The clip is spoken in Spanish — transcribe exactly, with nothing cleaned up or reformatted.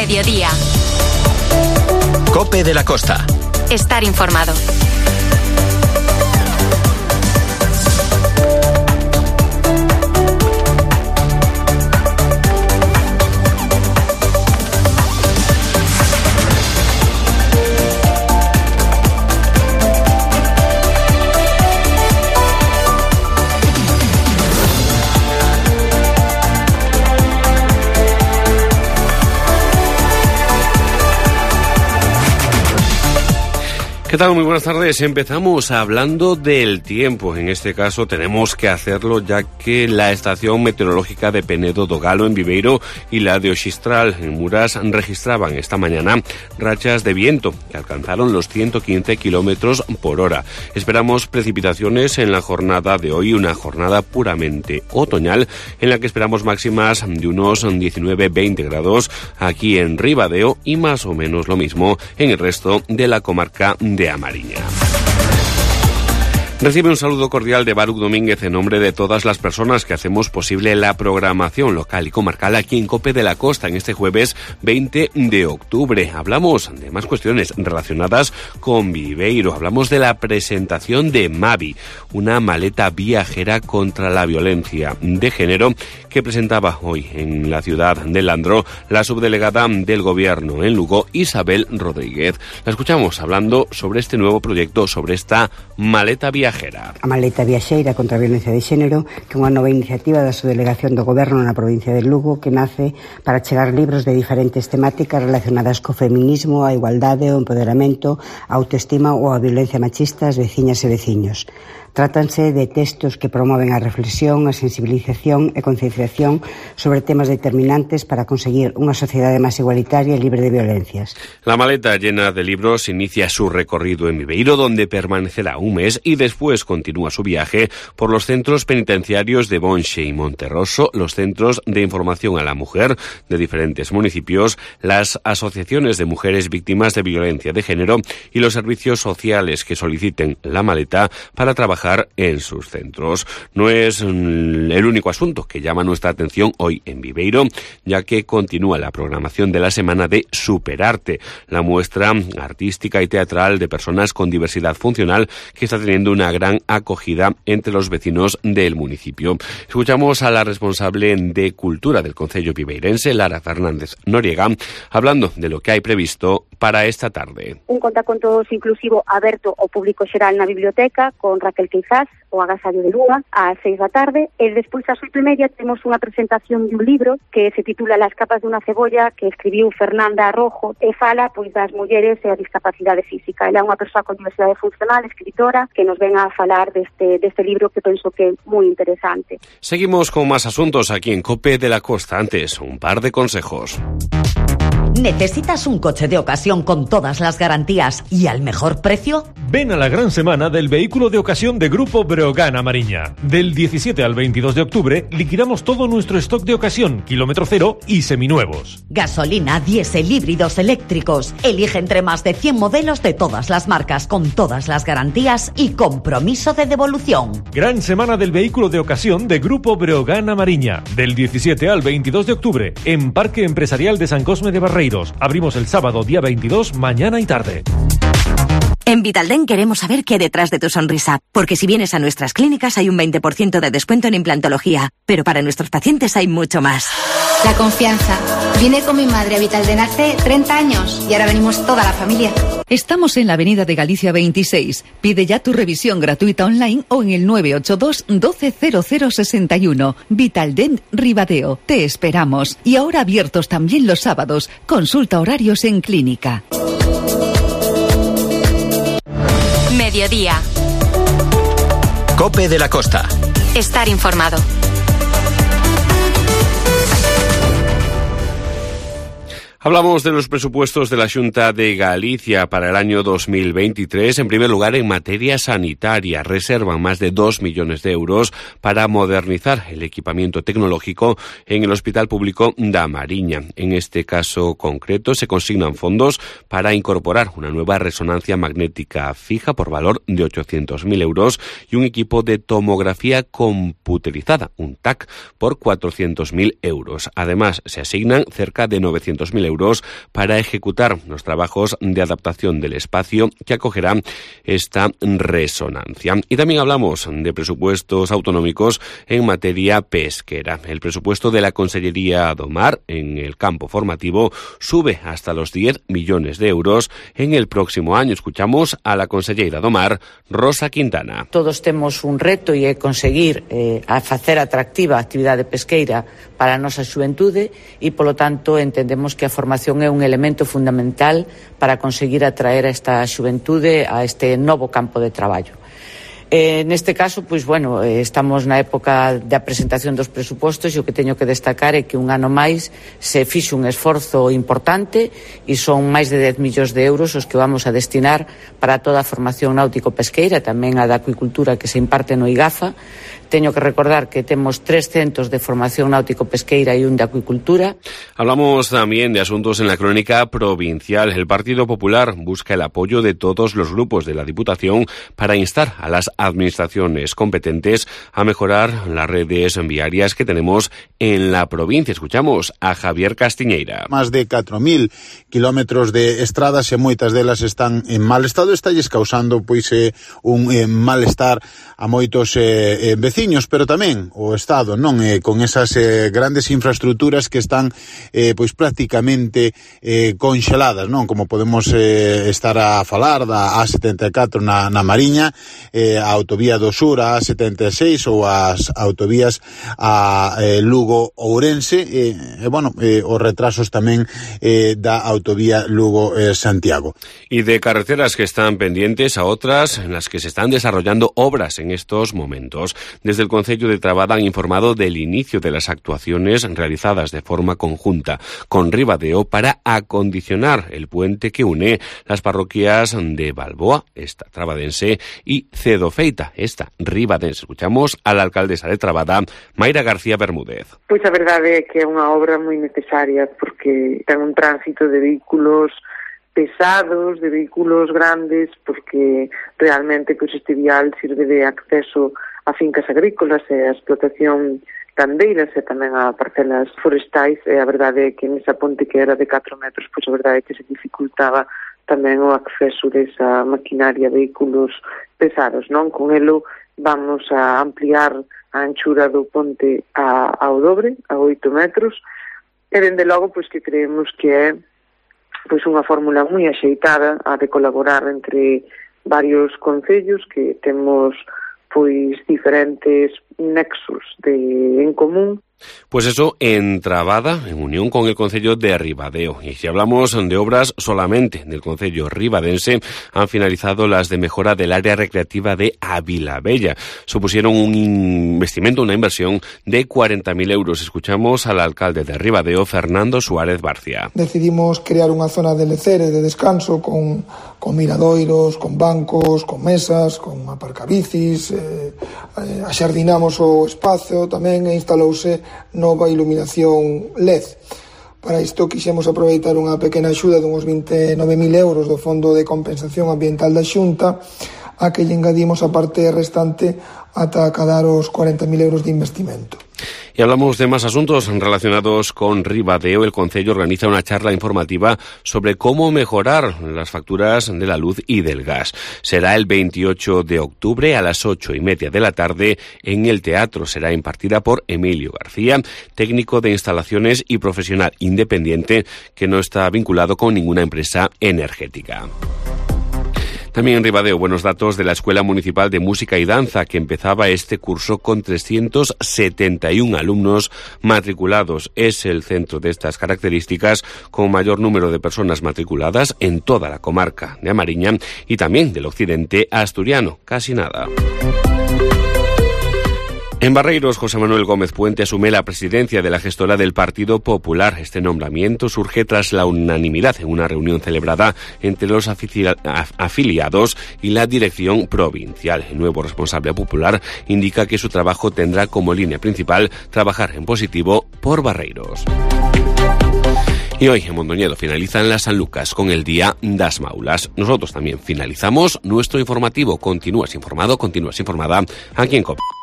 Mediodía. COPE de la Costa. Estar informado. ¿Qué tal? Muy buenas tardes. Empezamos hablando del tiempo. En este caso tenemos que hacerlo ya que la estación meteorológica de Penedo do Galo en Viveiro y la de Oxistral en Muras registraban esta mañana rachas de viento que alcanzaron los ciento quince kilómetros por hora. Esperamos precipitaciones en la jornada de hoy, una jornada puramente otoñal en la que esperamos máximas de unos diecinueve a veinte grados aquí en Ribadeo y más o menos lo mismo en el resto de la comarca de de Amariña. Recibe un saludo cordial de Baruch Domínguez en nombre de todas las personas que hacemos posible la programación local y comarcal aquí en COPE de la Costa en este jueves veinte de octubre. Hablamos de más cuestiones relacionadas con Viveiro. Hablamos de la presentación de Mavi, una maleta viajera contra la violencia de género que presentaba hoy en la ciudad de Landro la subdelegada del Gobierno en Lugo, Isabel Rodríguez. La escuchamos hablando sobre este nuevo proyecto, sobre esta maleta viajera. A maleta viaxeira contra a violencia de xénero, que é unha nova iniciativa da subdelegación do Goberno na provincia de Lugo que nace para chegar libros de diferentes temáticas relacionadas co feminismo, a igualdade, o empoderamento, a autoestima ou a violencia machista ás veciñas e veciños. Trátanse de textos que promoven a reflexión, a sensibilización e concienciación sobre temas determinantes para conseguir unha sociedade máis igualitaria e libre de violencias. La maleta llena de libros inicia su recorrido en Viveiro, donde permanecerá un mes y después continúa su viaje por los centros penitenciarios de Bonxe y Monterroso, los centros de información a la mujer de diferentes municipios, las asociaciones de mujeres víctimas de violencia de género y los servicios sociales que soliciten la maleta para trabajar en sus centros. No es el único asunto que llama nuestra atención hoy en Viveiro, ya que continúa la programación de la semana de Superarte, la muestra artística y teatral de personas con diversidad funcional que está teniendo una gran acogida entre los vecinos del municipio. Escuchamos a la responsable de Cultura del Concello viveirense, Lara Fernández Noriega, hablando de lo que hay previsto para esta tarde. Un contacontos inclusivo aberto ao público xeral na biblioteca con Raquel Quizás, o Agasallo de Lúa, ás seis da tarde, e despois ás oito e media temos unha presentación de un libro que se titula Las capas de unha cebolla, que escribiu Fernanda Arrojo, e fala pois das mulleres e a discapacidade física. Ela é unha persoa con diversidade funcional, escritora, que nos ven a falar deste, deste libro que penso que é moi interesante. Seguimos con más asuntos aquí en COPE de la Costa. Antes, un par de consejos. ¿Necesitas un coche de ocasión con todas las garantías y al mejor precio? Ven a la gran semana del vehículo de ocasión de Grupo Breogán Amariña. Del diecisiete al veintidós de octubre liquidamos todo nuestro stock de ocasión, kilómetro cero y seminuevos. Gasolina, diésel, híbridos, eléctricos. Elige entre más de cien modelos de todas las marcas con todas las garantías y compromiso de devolución. Gran semana del vehículo de ocasión de Grupo Breogán Amariña. Del diecisiete al veintidós de octubre en Parque Empresarial de San Cosme de Barreiros. Abrimos el sábado día veintidós, mañana y tarde. En Vitaldent queremos saber qué hay detrás de tu sonrisa, porque si vienes a nuestras clínicas hay un veinte por ciento de descuento en implantología, pero para nuestros pacientes hay mucho más. La confianza. Vine con mi madre a Vitaldent hace treinta años y ahora venimos toda la familia. Estamos en la Avenida de Galicia veintiséis. Pide ya tu revisión gratuita online o en el nueve ocho dos, doce cero cero sesenta y uno. Vitaldent Ribadeo. Te esperamos. Y ahora abiertos también los sábados. Consulta horarios en clínica. Mediodía. COPE de la Costa. Estar informado. Hablamos de los presupuestos de la Xunta de Galicia para el año dos mil veintitrés. En primer lugar, en materia sanitaria, reservan más de dos millones de euros para modernizar el equipamiento tecnológico en el Hospital Público da Mariña. En este caso concreto, se consignan fondos para incorporar una nueva resonancia magnética fija por valor de ochocientos mil euros y un equipo de tomografía computerizada, un T A C, por cuatrocientos mil euros. Además, se asignan cerca de novecientos mil euros para ejecutar los trabajos de adaptación del espacio que acogerá esta resonancia. Y también hablamos de presupuestos autonómicos en materia pesquera. El presupuesto de la Consellería do Mar en el campo formativo sube hasta los diez millones de euros en el próximo año. Escuchamos a la conselleira do Mar, Rosa Quintana. Todos temos un reto e é conseguir eh, a facer atractiva a actividade pesqueira para a nosa xuventude e, polo tanto, entendemos que a formación é un elemento fundamental para conseguir atraer a esta xuventude a este novo campo de traballo. Eh, neste caso, pois, bueno, eh, estamos na época da presentación dos presupostos e o que teño que destacar é que un ano máis se fixe un esforzo importante e son máis de dez millóns de euros os que vamos a destinar para toda a formación náutico-pesqueira, tamén a da acuicultura que se imparte no IGAFA. Teño que recordar que temos tres centros de formación náutico-pesqueira e un de acuicultura. Hablamos también de asuntos en la crónica provincial. El Partido Popular busca el apoyo de todos los grupos de la Diputación para instar a las administraciones competentes a mejorar las redes viarias que tenemos en la provincia. Escuchamos a Javier Castiñeira. Más de catro mil kilómetros de estradas e moitas delas están en mal estado. Estalles causando pois eh, un eh, malestar a moitos eh, eh, veciños, pero tamén o Estado, non, eh, con esas eh, grandes infraestructuras que están eh, pois prácticamente eh, conxeladas, non, como podemos eh, estar a falar da A setenta e catro na, na Mariña, eh, a autovía do Sur, a A setenta e seis ou as autovías a eh, Lugo-Ourense, e, eh, bueno, eh, os retrasos tamén eh, da autovía Lugo-Santiago. Y de carreteras que están pendientes a otras en las que se están desarrollando obras en estos momentos. Desde el Concello de Trabada han informado del inicio de las actuaciones realizadas de forma conjunta con Ribadeo para acondicionar el puente que une las parroquias de Balboa, esta trabadense, y Cedofeita, esta ribadense. Escuchamos a la alcaldesa de Trabada, Mayra García Bermúdez. Pois a verdade é que é unha obra moi necesaria porque ten un tránsito de vehículos pesados, de vehículos grandes, porque realmente pois este vial sirve de acceso a fincas agrícolas e a explotación gandeiras e tamén a parcelas forestais, e a verdade é que nesa ponte que era de catro metros, pois a verdade é que se dificultaba tamén o acceso desa maquinaria a vehículos pesados, non? Con elo vamos a ampliar a anchura do ponte a, ao dobre, a oito metros, e dende logo pois que creemos que é pois unha fórmula moi axeitada a de colaborar entre varios concellos que temos pois diferentes nexos de en común. Pues eso, en Trabada, en unión con el Concello de Ribadeo. Y si hablamos de obras solamente del Concello ribadense, han finalizado las de mejora del área recreativa de Avilabella. Supusieron un investimento, una inversión de cuarenta mil euros. Escuchamos al alcalde de Ribadeo, Fernando Suárez Barcia. Decidimos crear unha zona de lecer e de descanso con, con miradoiros, con bancos, con mesas, con aparcabicis, eh, eh, axardinamos o espazo tamén e instalouse nova iluminación L E D. Para isto quixemos aproveitar unha pequena axuda de uns vinte e nove mil euros do Fondo de Compensación Ambiental da Xunta, a que lle engadimos a parte restante ata acadar os cuarenta mil euros de investimento. Y hablamos de más asuntos relacionados con Ribadeo. El Concello organiza una charla informativa sobre cómo mejorar las facturas de la luz y del gas. Será el veintiocho de octubre a las ocho y media de la tarde en el teatro. Será impartida por Emilio García, técnico de instalaciones y profesional independiente que no está vinculado con ninguna empresa energética. También en Ribadeo, buenos datos de la Escuela Municipal de Música y Danza, que empezaba este curso con trescientos setenta y uno alumnos matriculados. Es el centro de estas características con mayor número de personas matriculadas en toda la comarca de Amariña y también del occidente asturiano, casi nada. En Barreiros, José Manuel Gómez Puente asume la presidencia de la gestora del Partido Popular. Este nombramiento surge tras la unanimidad en una reunión celebrada entre los afiliados y la dirección provincial. El nuevo responsable popular indica que su trabajo tendrá como línea principal trabajar en positivo por Barreiros. Y hoy en Mondoñedo finalizan las Sanlucas con el Día das Maulas. Nosotros también finalizamos nuestro informativo. Continúas informado, continúas informada aquí en COPE.